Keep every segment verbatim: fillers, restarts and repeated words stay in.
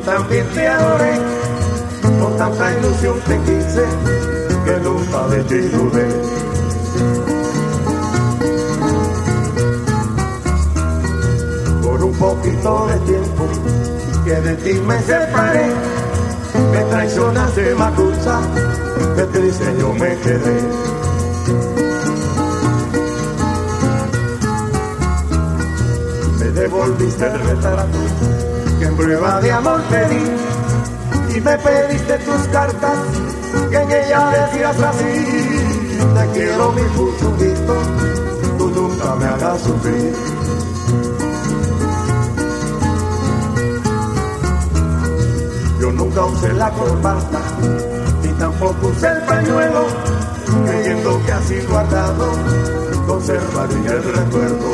también te adoré, con tanta ilusión te quise, que nunca de ti dudé. Por un poquito de tiempo que de ti me separé, me traicionaste, Macusa, que triste yo me quedé. Me devolviste el retrato que en prueba de amor te di, y me pediste tus cartas, que en ellas decías así: te quiero mi fuchunguito, tú nunca me hagas sufrir. Yo nunca usé la corbata, ni tampoco usé el pañuelo, creyendo que así guardado conservaría el recuerdo.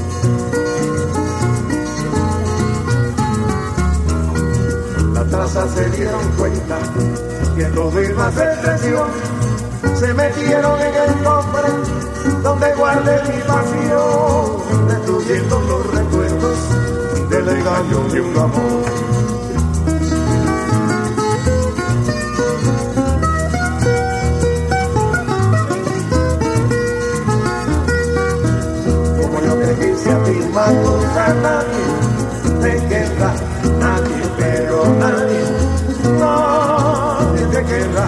Las trazas se dieron cuenta que todo iba a ser traición, se metieron en el cofre donde guardé mi pasión, destruyendo los recuerdos del engaño de un amor. A ti, Macusa, nadie te querrá, nadie, pero nadie, nadie te querrá.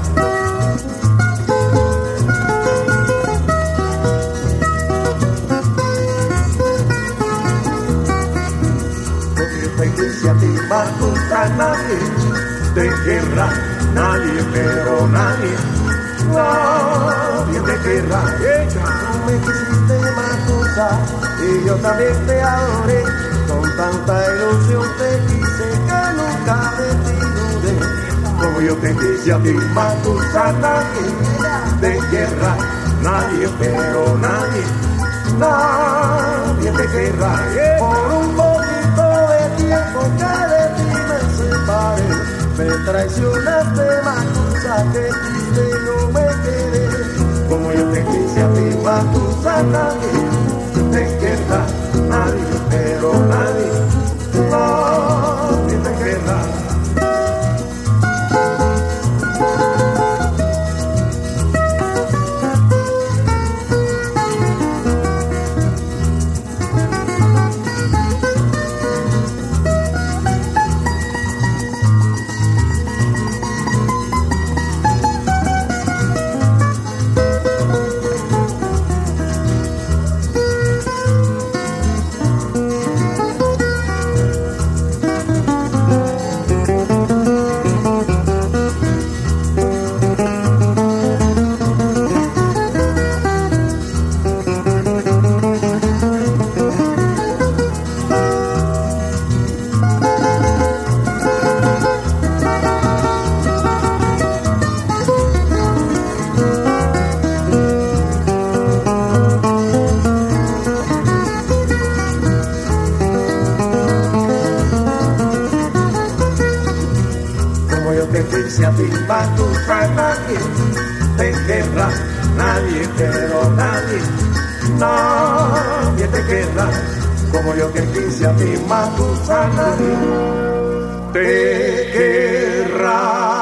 Porque te quise a ti, Macusa, nadie te querrá, nadie, pero nadie, nadie te querrá. Tú me quisiste, Macusa, y yo también te adoré, con tanta ilusión te quise, que nunca de ti dudé. Como yo te quise a ti, Macusa, nadie te querrá, nadie, pero nadie, nadie te querrá. Por un poquito de tiempo que de ti me separé, me traicionaste, Macusa, que triste yo me quedé. Como yo te quise a ti, Macusa, nadie te querrá, nadie, pero nadie, nadie te querrá. A ti, Macusa, nadie te querrá, nadie, pero nadie, nadie te querrá. Como yo te quise a ti, Macusa, nadie te querrá.